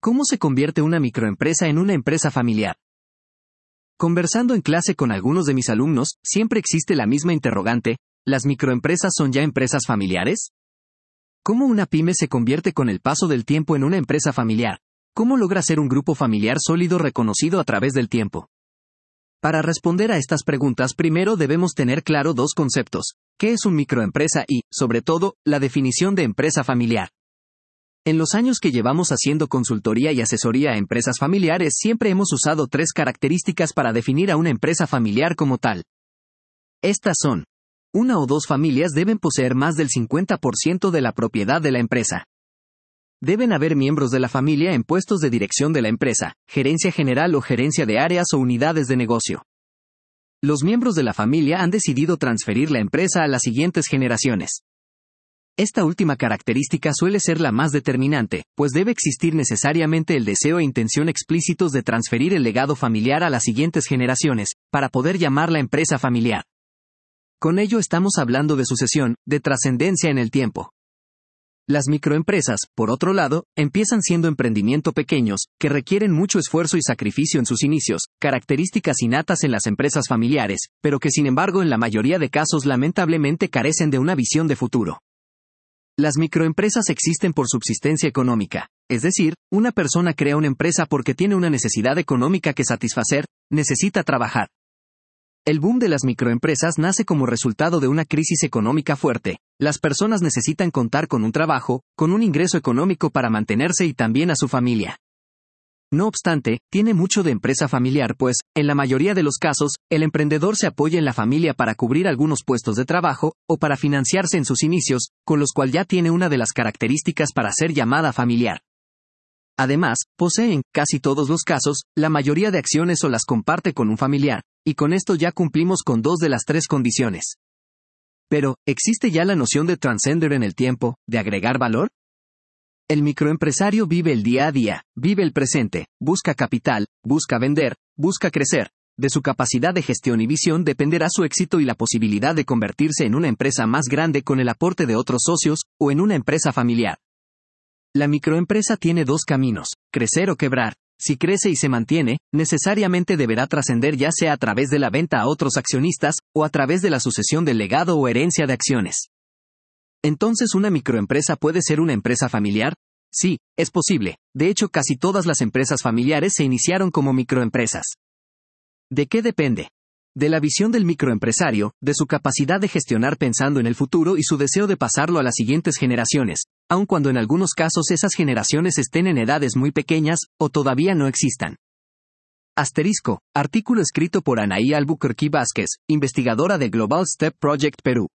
¿Cómo se convierte una microempresa en una empresa familiar? Conversando en clase con algunos de mis alumnos, siempre existe la misma interrogante: ¿las microempresas son ya empresas familiares? ¿Cómo una pyme se convierte con el paso del tiempo en una empresa familiar? ¿Cómo logra ser un grupo familiar sólido reconocido a través del tiempo? Para responder a estas preguntas, primero debemos tener claro dos conceptos: ¿qué es un microempresa? Y, sobre todo, la definición de empresa familiar. En los años que llevamos haciendo consultoría y asesoría a empresas familiares, siempre hemos usado tres características para definir a una empresa familiar como tal. Estas son: una o dos familias deben poseer más del 50% de la propiedad de la empresa. Deben haber miembros de la familia en puestos de dirección de la empresa, gerencia general o gerencia de áreas o unidades de negocio. Los miembros de la familia han decidido transferir la empresa a las siguientes generaciones. Esta última característica suele ser la más determinante, pues debe existir necesariamente el deseo e intención explícitos de transferir el legado familiar a las siguientes generaciones, para poder llamarla empresa familiar. Con ello estamos hablando de sucesión, de trascendencia en el tiempo. Las microempresas, por otro lado, empiezan siendo emprendimientos pequeños, que requieren mucho esfuerzo y sacrificio en sus inicios, características innatas en las empresas familiares, pero que sin embargo en la mayoría de casos lamentablemente carecen de una visión de futuro. Las microempresas existen por subsistencia económica, es decir, una persona crea una empresa porque tiene una necesidad económica que satisfacer, necesita trabajar. El boom de las microempresas nace como resultado de una crisis económica fuerte. Las personas necesitan contar con un trabajo, con un ingreso económico para mantenerse y también a su familia. No obstante, tiene mucho de empresa familiar, pues, en la mayoría de los casos, el emprendedor se apoya en la familia para cubrir algunos puestos de trabajo, o para financiarse en sus inicios, con los cuales ya tiene una de las características para ser llamada familiar. Además, posee en casi todos los casos, la mayoría de acciones o las comparte con un familiar, y con esto ya cumplimos con dos de las tres condiciones. Pero, ¿existe ya la noción de trascender en el tiempo, de agregar valor? El microempresario vive el día a día, vive el presente, busca capital, busca vender, busca crecer. De su capacidad de gestión y visión dependerá su éxito y la posibilidad de convertirse en una empresa más grande con el aporte de otros socios, o en una empresa familiar. La microempresa tiene dos caminos: crecer o quebrar. Si crece y se mantiene, necesariamente deberá trascender, ya sea a través de la venta a otros accionistas, o a través de la sucesión del legado o herencia de acciones. Entonces, ¿una microempresa puede ser una empresa familiar? Sí, es posible. De hecho, casi todas las empresas familiares se iniciaron como microempresas. ¿De qué depende? De la visión del microempresario, de su capacidad de gestionar pensando en el futuro y su deseo de pasarlo a las siguientes generaciones, aun cuando en algunos casos esas generaciones estén en edades muy pequeñas, o todavía no existan. Artículo escrito por Anaí Albuquerque Vázquez, investigadora de Global Step Project Perú.